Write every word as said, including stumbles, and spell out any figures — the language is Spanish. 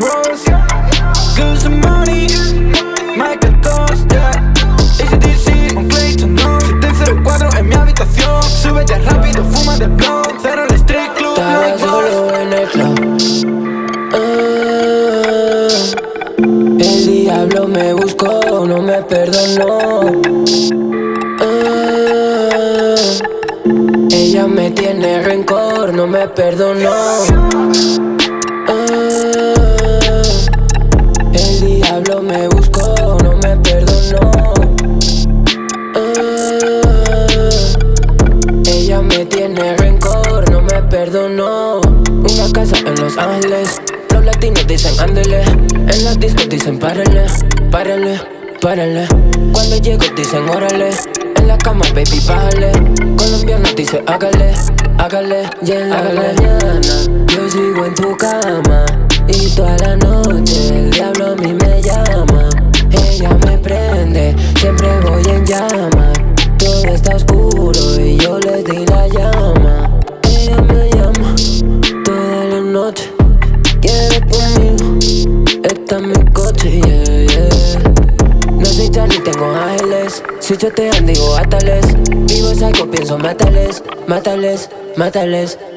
Rose. Give some money, Michael Kors, yeah. A C D C, con Clayton, no. siete cero cuatro en mi habitación. Súbete rápido, fuma de blunt. Cero el street club, estaba solo en el club. Ah, el diablo me buscó, no me perdonó. Ah, ella me tiene rencor, no me perdonó. Ah, el diablo me buscó, no me perdonó. Ah, ella me tiene rencor, no me perdonó. Una casa en Los Ángeles, los latinos dicen ándele. En las discos dicen párenle, párenle, párenle. Cuando llego dicen órale. En la cama baby bájale. Colombiano dice hágale, hágale. Y en la hágale. Mañana yo sigo en tu cama. Y toda la noche el diablo a mí me llama. Ella me prende, siempre voy en llama. Todo está oscuro y yo le di la llama. Ella me llama toda la noche. Quiere conmigo, está en mi coche, yeah, yeah. No soy Charlie, tengo ángeles. Si chotean digo átales. Vivo psycho, pienso mátales, mátales, mátales.